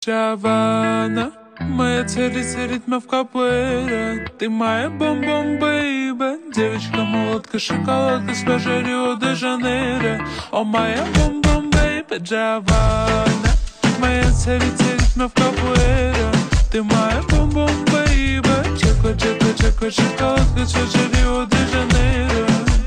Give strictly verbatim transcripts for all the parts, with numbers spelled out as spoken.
Джавана, моя царица ритма в капуэра. Ты моя бом-бом, бейба. Девочка-молодка, шоколадка с пляжа Рио-де-Жанейро. О, моя бом-бом, бейба, Джавана, моя царица ритма в капуэра. Ты моя бом-бом, бейба. Чеко, чеко, чеко, шоколадка с пляжа Рио-де-Жанейро.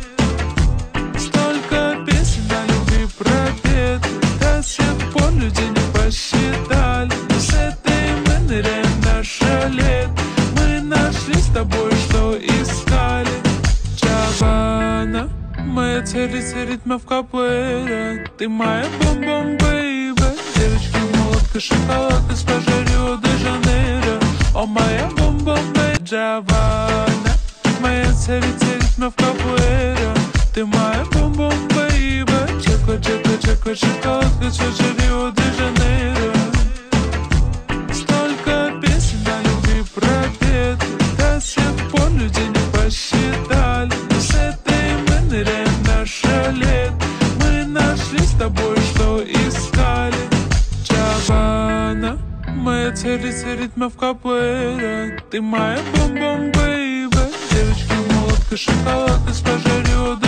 Столько песен о любви пропеты, до сих пор люди не посчитали. Но с этой мы ныряем в наше лето. Мы нашли с тобой, что искали. Джавана, моя царица ритма в капуэра. Ты моя бом-бом, бейба. Девочка-молодка, шоколадка с пляжа Рио-де-Жанейро. О, моя бом-бом, бейба. Джавана, моя царица ритма в капуэра. Ты моя бом-бом, бейба. Чеко, чеко, чеко, шоколадка с пляжа Рио-де-Жанейро. Столько песен о любви пропеты, до сих пор люди не посчитали. Но с этой мы ныряем в наше лето. Мы нашли с тобой, что искали. Джавана, моя царица ритма в капуэра. Ты моя бом-бом, бейба. Девочка-молодка, шоколадка с пляжа Рио-де-Жанейро.